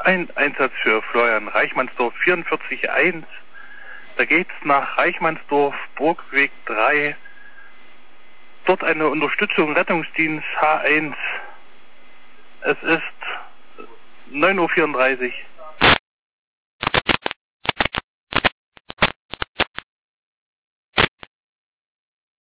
Ein Einsatz für Florian Reichmannsdorf 44.1. Da geht's nach Reichmannsdorf, Burgweg 3. Dort eine Unterstützung Rettungsdienst H1. Es ist 9:34 Uhr.